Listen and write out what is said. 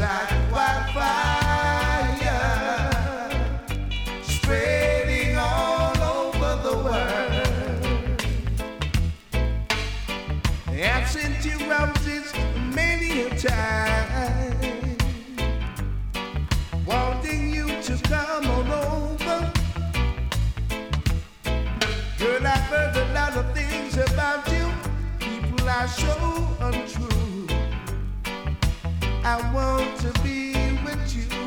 like wildfire, spreading all over the world. I've sent you roses many a time, wanting you to come on over. Girl, I've heard a lot of things about you. People are so untrue. I want to be with you.